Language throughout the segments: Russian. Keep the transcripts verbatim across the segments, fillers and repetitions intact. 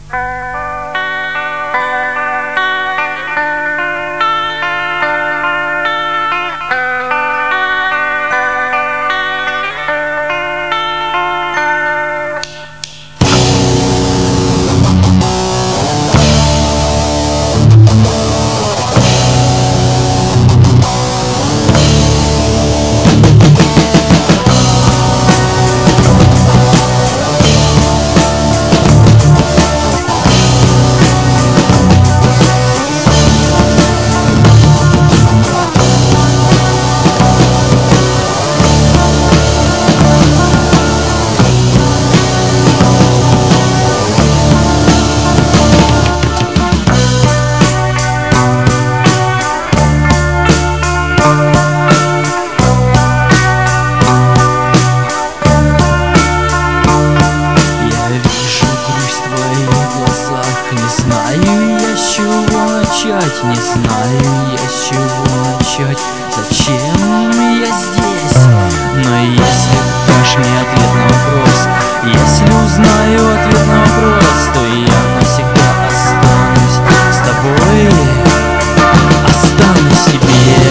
Не знаю я, с чего начать, зачем я здесь. Но если дашь мне ответ на вопрос, если узнаю ответ на вопрос, то я навсегда останусь с тобой, останусь себе.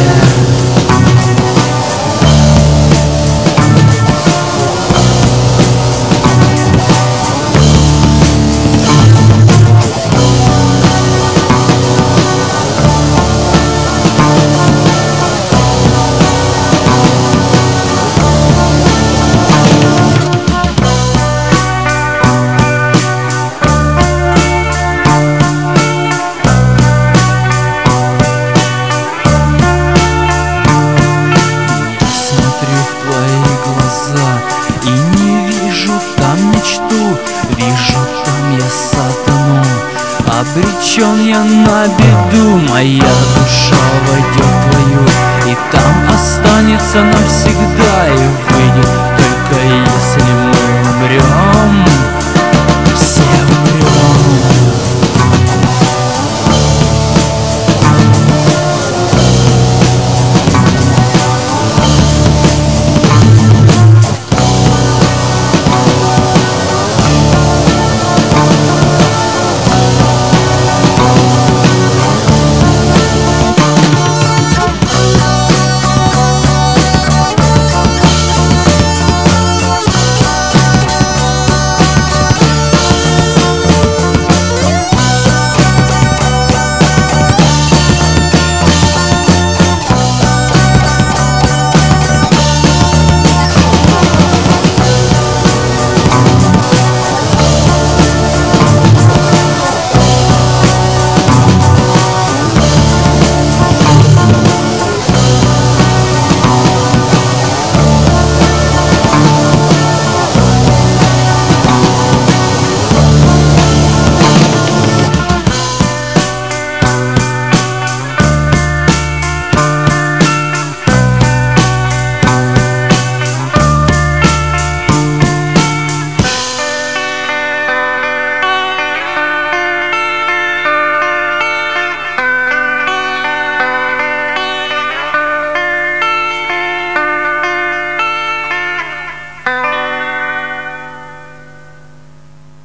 И не вижу там мечту, вижу там я сатану. Обречен я на беду, моя душа войдет в твою, и там останется навсегда, и выйдет только если мы умрем.